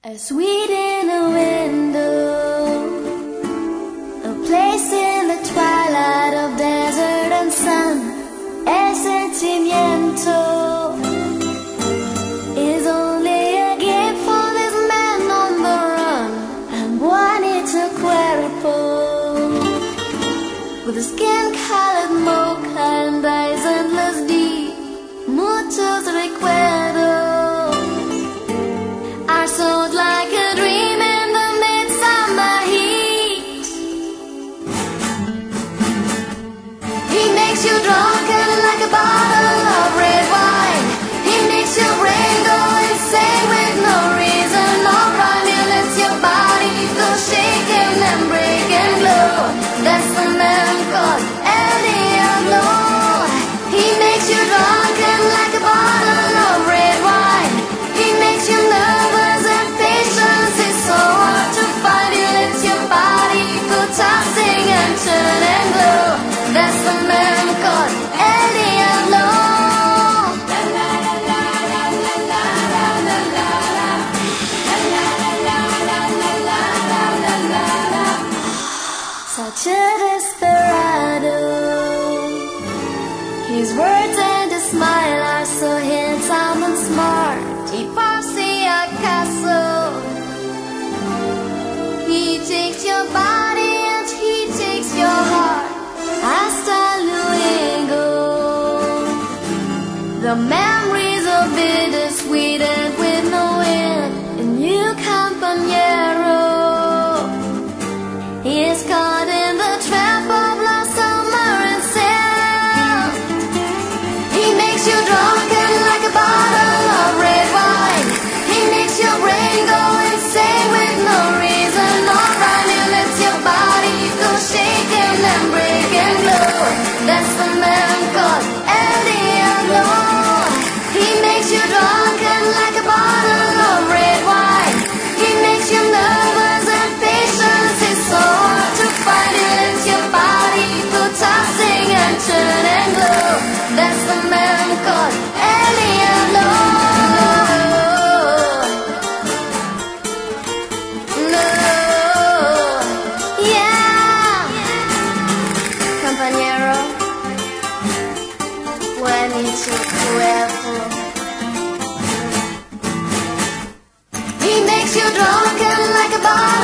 A sweet in a window, a place in the twilight of desert and sun. El sentimiento is only a gift for this man on the run. And bonito cuerpo, with a skin-colored mocha and eyes endless deep. Muchos recuerdos are sold like a dream in the midsummer heat. He makes you drunk and like a bottle of red wine. He makes your brain go insane with no reason or rhyme. He lets your body go shaking and break and glow. That's the man called El Diablo. He makes you drunk and like a bottle of red wine. He makes you nervous and patience is so hard to find. He lets your body go tossing and turn and glow. That's the man called El Diablo. Such a desperado. His words and his smile are so handsome and smart. Y por si acaso, he takes your body and he takes your heart. Hasta luego. The memories are bittersweet and with no end. And you, compañero, he is caught in the trap of love, summer and sand. He makes you drunk and like a bottle of red wine. He makes your brain go insane with no reason or rhyme. He lets your body go shaking and break and glow. That's the man called El Diablo. He makes you drunk and like a bottle of red wine. He makes you nervous and patience is so hard to find. He lets your body go tossing and turn and glow. That's the man called El Diablo. No, yeah, compañero, buenito cuerpo. He makes you drunk and like a bottle